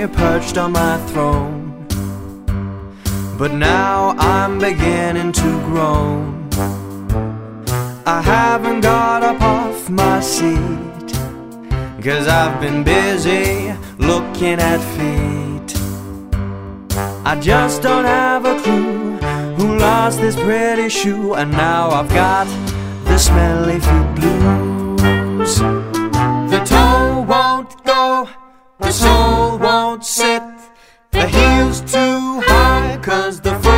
perched on my throne. But now I'm beginning to groan. I haven't got up off my seat, 'cause I've been busy looking at feet. I just don't have a clue who lost this pretty shoe, and now I've got the smelly feet blues. The toe won't go, the sole won't sit, the heel's too high, 'cause the